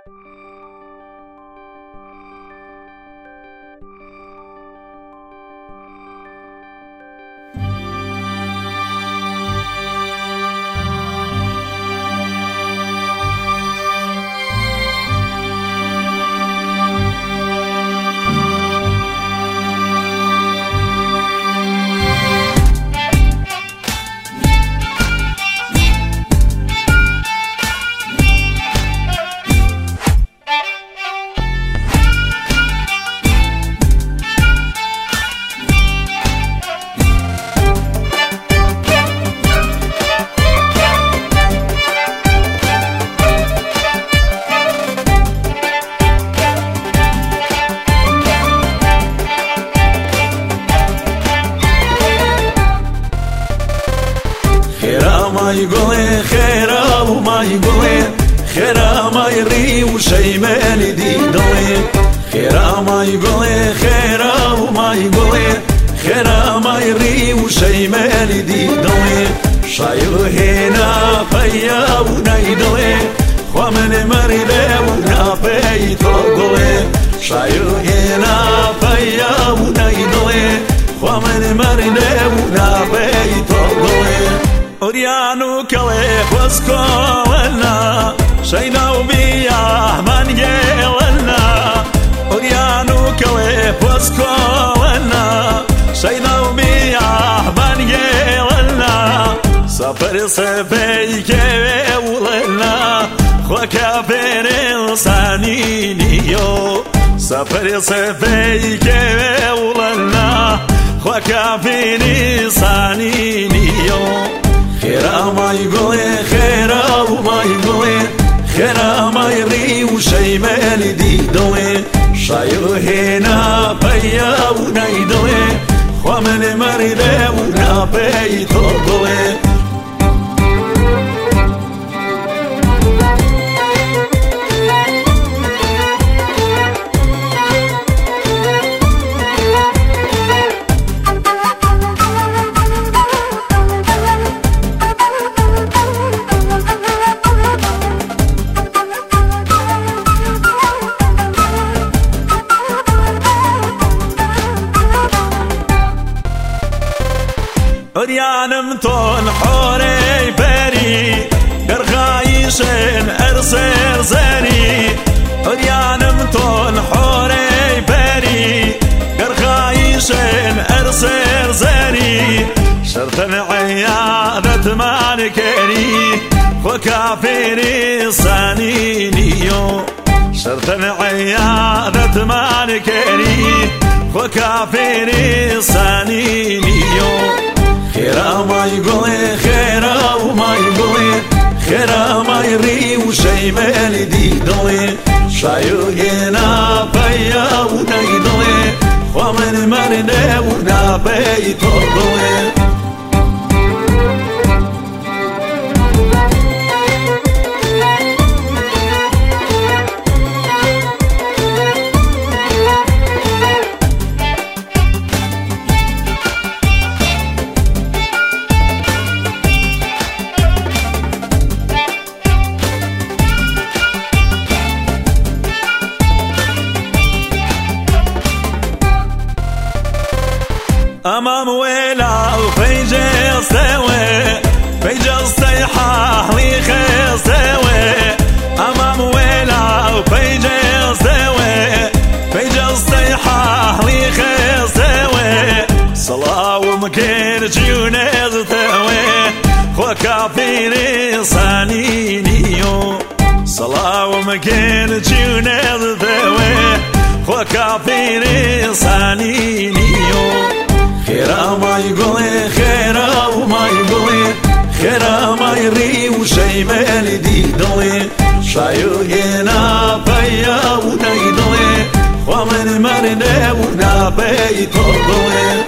مای گله خیرا و مای گله خیرا مای ری و شیمالی دیدله خیرا مای گله خیرا و مای گله خیرا مای ری و شیمالی دیدله شایو هنا پیا و نیدله خو من مریده و نپی تو گله شایو هنا پیا و نیدله خو من مریده و نپی تو گله Orianu kale poskolena Shayna ubiya man gelena Orianu kale poskolena Shayna ubiya man gelena Safar sebeyke ulena Khoka berin saniniyo Safar sebeyke ulena Khoka berin saniniyo خیرا مای گله خیرا و مای گله خیرا مای ری و شیمالی دیدله شایو هنا پیا و نیدله خو من مریده و نپی تو گله أريانم تون حوري بري قرغايشن أرسر زري أريانم تون حوري بري قرغايشن أرسر زري شرط عيادة مالكري وكافري صانينيو شرط عيادة مالكري وكافري صانينيو خیرا مای گله خیرا و مای گله خیرا مای ری و شیمالی دیدله شایو هنا پیا و نیدله خو من مرده و نپی تو گله أمام ويلا وفيجي استوي فيجي استيحاح لي خيستوي أمام ويلا وفيجي استوي فيجي استيحاح لي خيستوي صلاة ومكين جيونيز توي خو كافيري صانينيو صلاة ومكين جيونيز توي خو كافيري صانينيو خیرا مای گله خیرا و مای گله خیرا مای ری و شیمالی دیدله شایو هنا پیا و نیدله خو من مرده و نپی تو گله